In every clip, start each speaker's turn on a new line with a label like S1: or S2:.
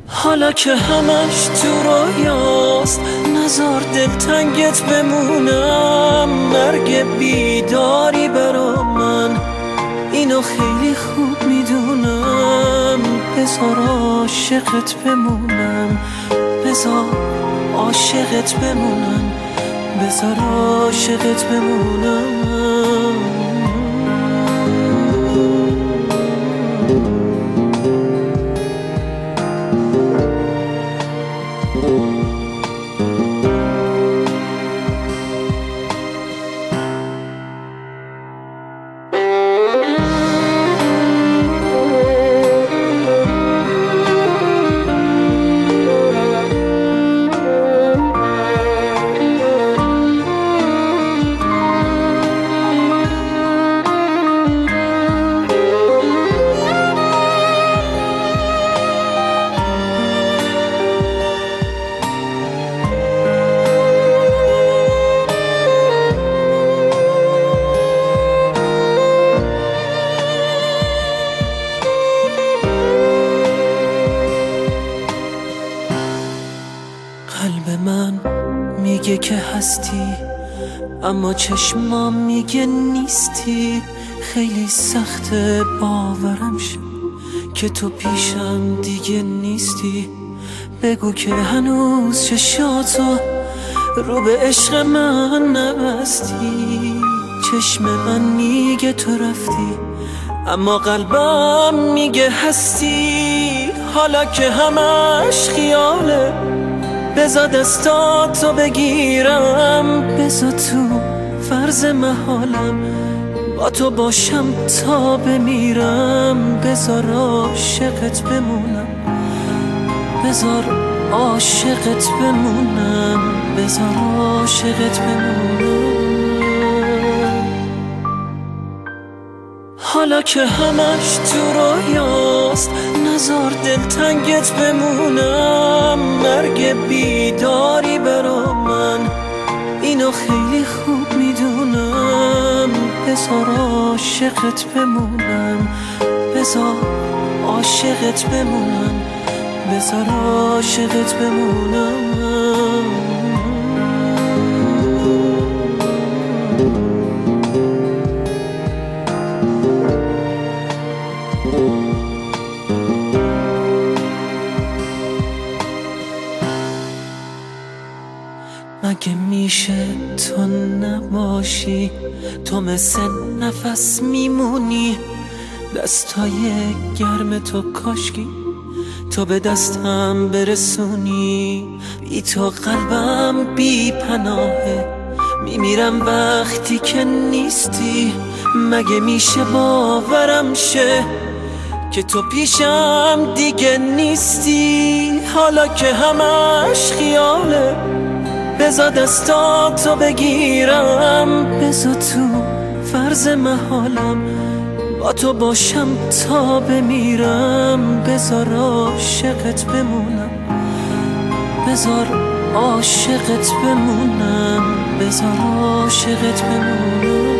S1: حالا که همش تو رویاست نزار دلتنگت بمونم. مرگ بیداری برا من اینو خیلی خوب میدونم. بذار عاشقت بمونم، بذار عاشقت بمونم، بذار عاشقت بمونم. قلب من میگه که هستی اما چشمام میگه نیستی. خیلی سخته باورم شد که تو پیشم دیگه نیستی. بگو که هنوز چشاتو رو به عشق من نبستی. چشم من میگه تو رفتی اما قلبم میگه هستی. حالا که همش خیاله بذار دستاتو بگیرم، بذار تو فرض محالم با تو باشم تا بمیرم. بذار عاشقت بمونم، بذار عاشقت بمونم، بذار عاشقت بمونم. حالا که همش تو رویاست نزار دلتنگت بمونم. مرگ بیداری برا من اینو خیلی خوب میدونم. بذار عاشقت بمونم، بذار عاشقت بمونم، بذار عاشقت بمونم. مگه میشه تو نباشی؟ تو مثل نفس میمونی. دستای گرم تو کاشکی تو به دستم برسونی. بی تو قلبم بی پناهه، میمیرم وقتی که نیستی. مگه میشه باورم شه که تو پیشم دیگه نیستی؟ حالا که همش خیاله بذار دستاتو بگیرم، بذار تو فرض محالم با تو باشم تا بمیرم. بذار عاشقت بمونم، بذار عاشقت بمونم، بذار عاشقت بمونم.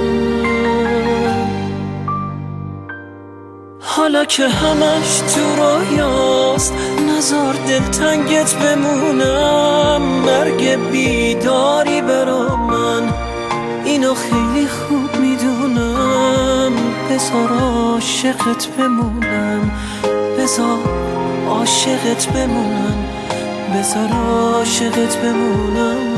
S1: حالا که همش تو رویاست نزار دلتنگت بمونم. مرگ بیداری برا من اینو خیلی خوب میدونم. بذار عاشقت بمونم، بذار عاشقت بمونم، بذار عاشقت بمونم.